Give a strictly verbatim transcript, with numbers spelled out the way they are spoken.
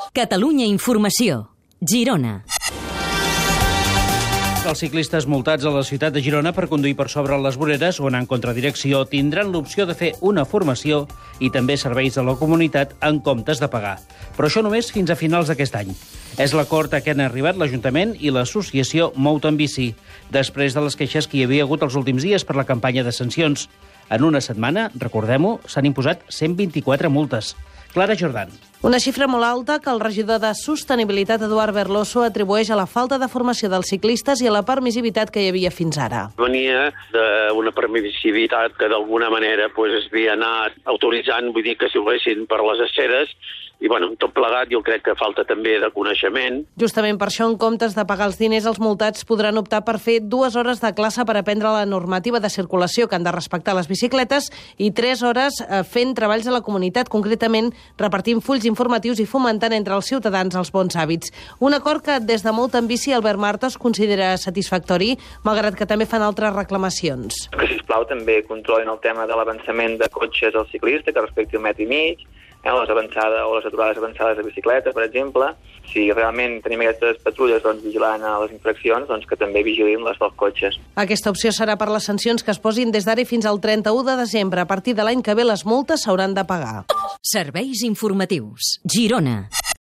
Catalunya Informació. Girona. Els ciclistes multats a la ciutat de Girona per conduir per sobre les voreres o anar en contradirecció tindran l'opció de fer una formació i també serveis a la comunitat en comptes de pagar. Però això només fins a finals d'aquest any. És l'acord a què han arribat l'Ajuntament i l'associació Mout en Bici, després de les queixes que hi havia hagut els últims dies per la campanya de sancions. En una setmana, recordem-ho, s'han imposat cent vint-i-quatre multes. Clara Jordan. Una xifra molt alta que el regidor de Sostenibilitat, Eduard Berloso, atribueix a la falta de formació dels ciclistes i a la permissivitat que hi havia fins ara. Venia d'una permissivitat que d'alguna manera pues, es havia anat autoritzant, vull dir que circulessin per les aceres, i bueno, tot plegat jo crec que falta també de coneixement. Justament per això, en comptes de pagar els diners, els multats podran optar per fer dues hores de classe per aprendre la normativa de circulació que han de respectar les bicicletes i tres hores fent treballs a la comunitat, concretament repartint fulls informatius i fomentant entre els ciutadans els bons hàbits. Un acord que des de Mout en Bici Albert Martos considera satisfactori, malgrat que també fan altres reclamacions. Que, sisplau, també controlin el tema de l'avançament de cotxes al ciclista, que respecti el metro i mig, eh, les avançades o les aturades avançades de bicicleta, per exemple. Si realment tenim aquestes patrulles doncs, vigilant a les infraccions, doncs que també vigilin les dels cotxes. Aquesta opció serà per les sancions que es posin des d'ara fins al trenta-u de desembre. A partir de l'any que ve les multes s'hauran de pagar. Serveis informatius. Girona.